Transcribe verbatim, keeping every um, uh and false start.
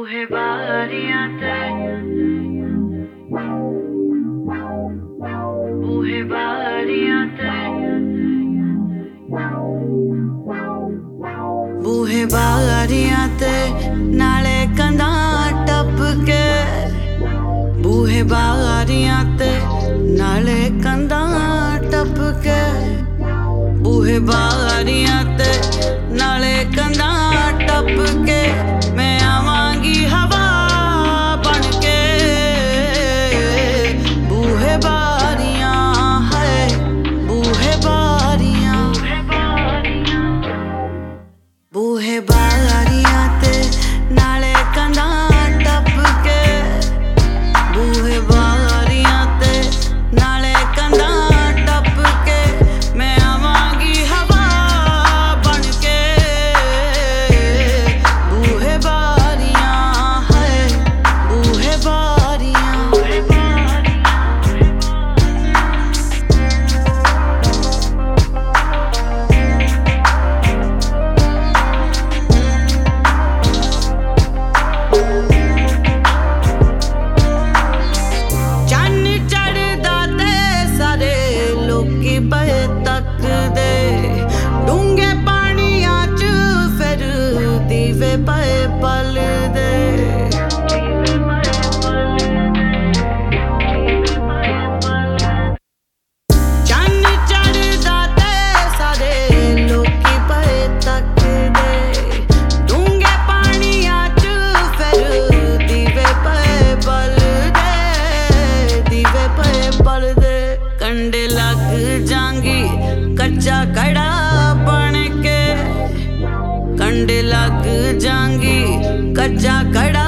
बूहे बारियां ते बूहे बारियां ते बूहे बारियां ते नाले कंधा टप के बूहे बारियां ते नाले कंधा टप के बूहे बारियां ते नाले कंधा टप के मैं आवांगी हवा बन के बूहे बारियां है बूहे बारियां बूहे बारियां ते नाले कंधा टप के बूहे बारियां ते नाले कंधा टप के मैं आवांगी हवा बन के बूहे बारियां है बूहे बारियां पए तक दे डूंगे पानियां च फिर दीवे पए पल दे चन्न चढ़दा ते सारे लोकी पए तक दे डूंगे पानियां च फिर दीवे पए पल दे दीवे पए पल दे कंडे लग जांगी कच्चा कड़ा बन के कंडे लग जांगी कच्चा कड़ा